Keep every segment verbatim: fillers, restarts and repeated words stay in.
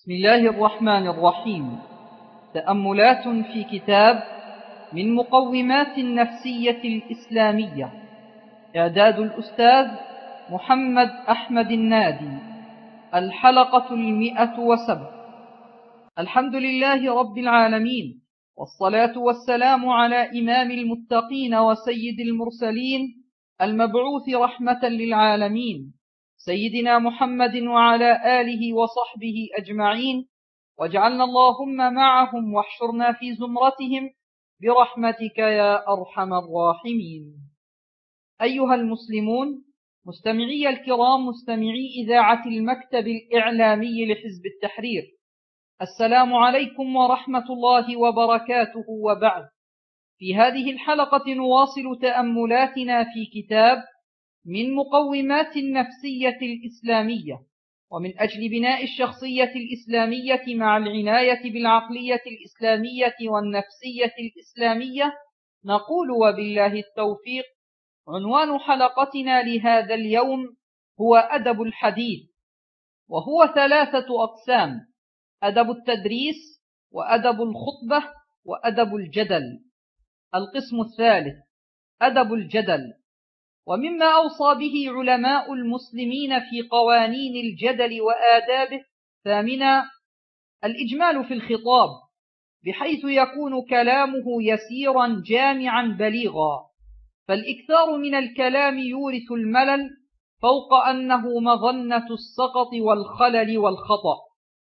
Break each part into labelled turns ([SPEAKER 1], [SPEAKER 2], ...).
[SPEAKER 1] بسم الله الرحمن الرحيم. تأملات في كتاب من مقومات النفسية الإسلامية، إعداد الأستاذ محمد أحمد النادي. الحلقة المئة وسبع. الحمد لله رب العالمين، والصلاة والسلام على إمام المتقين وسيد المرسلين المبعوث رحمة للعالمين، سيدنا محمد وعلى آله وصحبه أجمعين، واجعلنا اللهم معهم واحشرنا في زمرتهم برحمتك يا أرحم الراحمين. أيها المسلمون، مستمعي الكرام، مستمعي إذاعة المكتب الإعلامي لحزب التحرير، السلام عليكم ورحمة الله وبركاته. وبعد، في هذه الحلقة نواصل تأملاتنا في كتاب من مقومات النفسية الإسلامية، ومن أجل بناء الشخصية الإسلامية مع العناية بالعقلية الإسلامية والنفسية الإسلامية، نقول وبالله التوفيق. عنوان حلقتنا لهذا اليوم هو أدب الحديث، وهو ثلاثة أقسام: أدب التدريس، وأدب الخطبة، وأدب الجدل. القسم الثالث أدب الجدل، ومما أوصى به علماء المسلمين في قوانين الجدل وآدابه: ثامنا، الإجمال في الخطاب، بحيث يكون كلامه يسيرا جامعا بليغا، فالإكثار من الكلام يورث الملل، فوق أنه مظنة السقط والخلل والخطأ.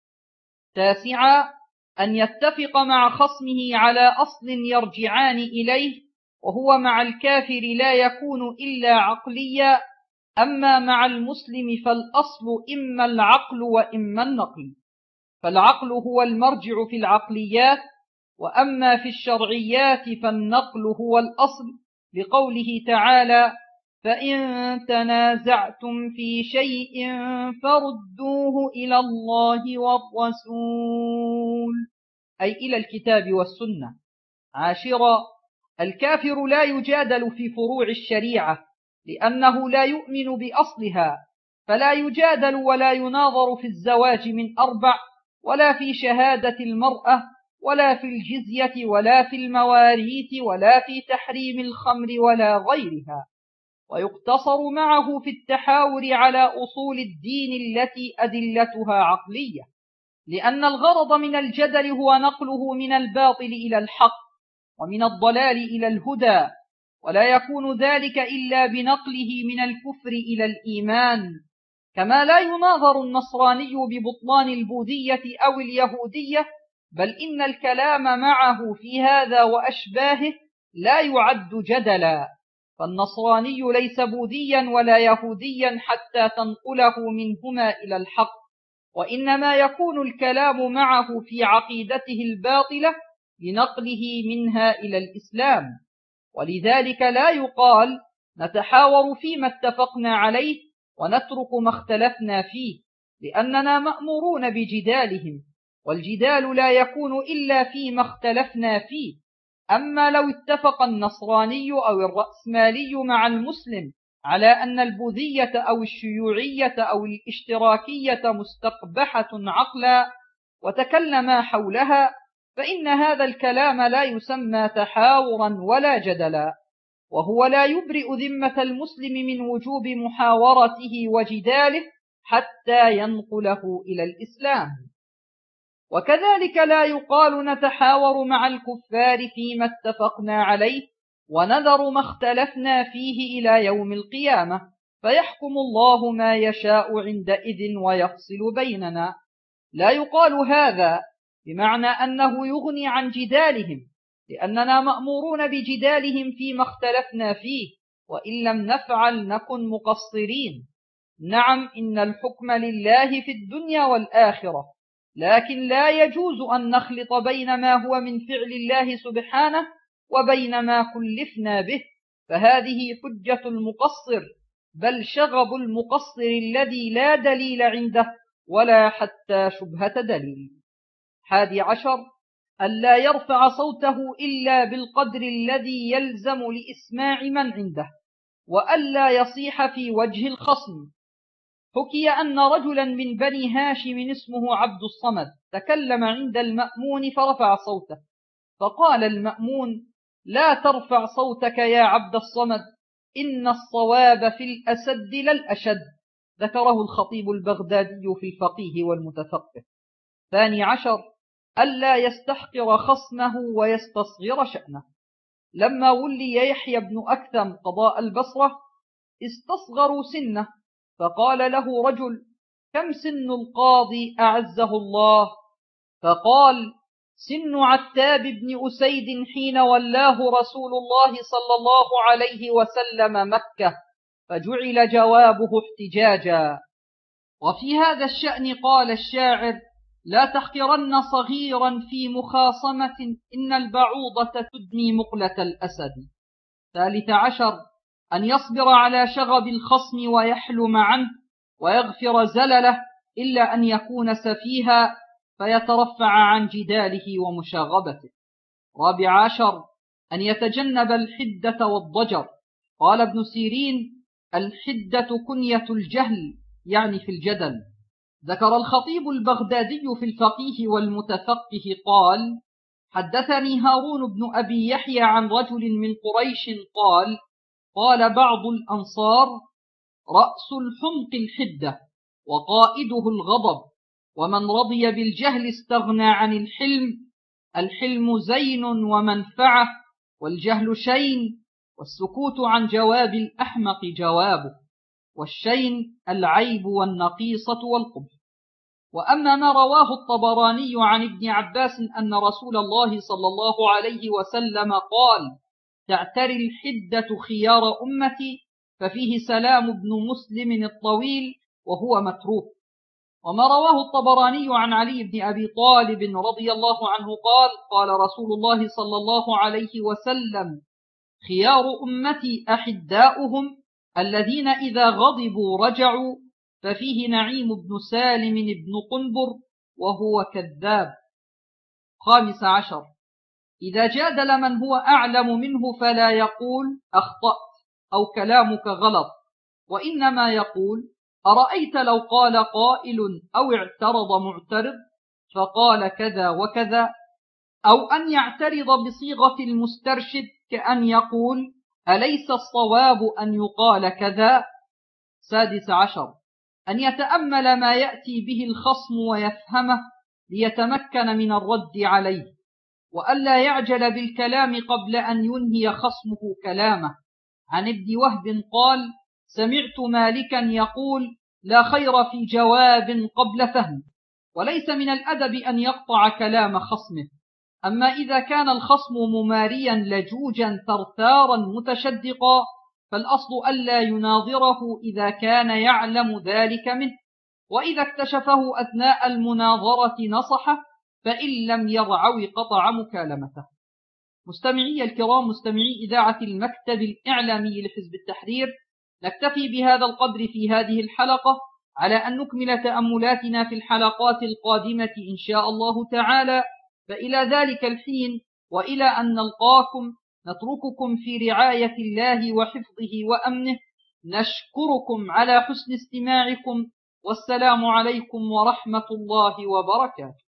[SPEAKER 1] تاسعا، أن يتفق مع خصمه على أصل يرجعان إليه، وهو مع الكافر لا يكون إلا عقليا، أما مع المسلم فالأصل إما العقل وإما النقل، فالعقل هو المرجع في العقليات، وأما في الشرعيات فالنقل هو الأصل، لقوله تعالى: فإن تنازعتم في شيء فردوه إلى الله والرسول، أي إلى الكتاب والسنة. عاشرا، الكافر لا يجادل في فروع الشريعة، لأنه لا يؤمن بأصلها، فلا يجادل ولا يناظر في الزواج من أربع، ولا في شهادة المرأة، ولا في الجزية، ولا في المواريث، ولا في تحريم الخمر ولا غيرها، ويقتصر معه في التحاور على أصول الدين التي أدلتها عقلية، لأن الغرض من الجدل هو نقله من الباطل إلى الحق، ومن الضلال إلى الهدى، ولا يكون ذلك إلا بنقله من الكفر إلى الإيمان، كما لا يناظر النصراني ببطلان البوذية أو اليهودية، بل إن الكلام معه في هذا وأشباهه لا يعد جدلا، فالنصراني ليس بوذيا ولا يهوديا حتى تنقله منهما إلى الحق، وإنما يكون الكلام معه في عقيدته الباطلة لنقله منها إلى الإسلام. ولذلك لا يقال نتحاور فيما اتفقنا عليه ونترك ما اختلفنا فيه، لأننا مأمورون بجدالهم، والجدال لا يكون إلا فيما اختلفنا فيه. أما لو اتفق النصراني أو الرأسمالي مع المسلم على أن البوذية أو الشيوعية أو الاشتراكية مستقبحة عقلا، وتكلما حولها، فإن هذا الكلام لا يسمى تحاورا ولا جدلا، وهو لا يبرئ ذمة المسلم من وجوب محاورته وجداله حتى ينقله إلى الإسلام. وكذلك لا يقال نتحاور مع الكفار فيما اتفقنا عليه ونذر ما اختلفنا فيه إلى يوم القيامة، فيحكم الله ما يشاء عندئذ ويفصل بيننا. لا يقال هذا بمعنى أنه يغني عن جدالهم، لأننا مأمورون بجدالهم فيما اختلفنا فيه، وإن لم نفعل نكن مقصرين. نعم، إن الحكم لله في الدنيا والآخرة، لكن لا يجوز أن نخلط بين ما هو من فعل الله سبحانه وبين ما كلفنا به، فهذه حجة المقصر، بل شغب المقصر الذي لا دليل عنده ولا حتى شبهة دليل. حادي عشر، ألا يرفع صوته إلا بالقدر الذي يلزم لإسماع من عنده، وألا يصيح في وجه الخصم، حكي أن رجلا من بني هاشم اسمه عبد الصمد تكلم عند المأمون فرفع صوته، فقال المأمون: لا ترفع صوتك يا عبد الصمد، إن الصواب في الأسد لا الأشد. ذكره الخطيب البغدادي في الفقيه والمتفقه. ثاني عشر: ألا يستحقر خصمه ويستصغر شأنه. لما ولي يحيى بن أكثم قضاء البصرة استصغروا سنه، فقال له رجل: كم سن القاضي أعزه الله؟ فقال: سن عتاب بن أسيد حين ولاه رسول الله صلى الله عليه وسلم مكة، فجعل جوابه احتجاجا. وفي هذا الشأن قال الشاعر: لا تحقرن صغيرا في مخاصمة، إن البعوضة تدني مقلة الأسد. ثالث عشر: أن يصبر على شغب الخصم ويحلم عنه ويغفر زلله، إلا أن يكون سفيها فيترفع عن جداله ومشاغبته. رابع عشر: أن يتجنب الحدة والضجر. قال ابن سيرين: الحدة كنية الجهل، يعني في الجدل. ذكر الخطيب البغدادي في الفقيه والمتفقه قال: حدثني هارون بن أبي يحيى عن رجل من قريش قال: قال بعض الأنصار: رأس الحمق الحدة وقائده الغضب، ومن رضي بالجهل استغنى عن الحلم. الحلم زين ومنفعة، والجهل شين، والسكوت عن جواب الأحمق جوابه، والشين العيب والنقيصة والقبح. وأما ما رواه الطبراني عن ابن عباس أن رسول الله صلى الله عليه وسلم قال: تعتري الحدة خيار أمتي، ففيه سلام بن مسلم الطويل وهو متروك. وما رواه الطبراني عن علي بن أبي طالب رضي الله عنه قال: قال رسول الله صلى الله عليه وسلم: خيار أمتي أحداؤهم الذين إذا غضبوا رجعوا، ففيه نعيم بن سالم بن قنبر وهو كذاب. خامس عشر: إذا جادل من هو أعلم منه فلا يقول أخطأت أو كلامك غلط، وإنما يقول: أرأيت لو قال قائل أو اعترض معترض فقال كذا وكذا، أو أن يعترض بصيغة المسترشد كأن يقول: أليس الصواب أن يقال كذا. سادس عشر: أن يتأمل ما يأتي به الخصم ويفهمه ليتمكن من الرد عليه، وألا يعجل بالكلام قبل أن ينهي خصمه كلامه. عن ابن وهب قال: سمعت مالكا يقول: لا خير في جواب قبل فهم. وليس من الأدب أن يقطع كلام خصمه. أما إذا كان الخصم مماريا لجوجا ثرثارا متشدقا، فالأصل ألا يناظره إذا كان يعلم ذلك منه، وإذا اكتشفه أثناء المناظرة نصحه، فإن لم يرعو قطع مكالمته. مستمعي الكرام، مستمعي إذاعة المكتب الإعلامي لحزب التحرير، نكتفي بهذا القدر في هذه الحلقة، على أن نكمل تأملاتنا في الحلقات القادمة إن شاء الله تعالى. فإلى ذلك الحين وإلى أن نلقاكم نترككم في رعاية الله وحفظه وأمنه. نشكركم على حسن استماعكم، والسلام عليكم ورحمة الله وبركاته.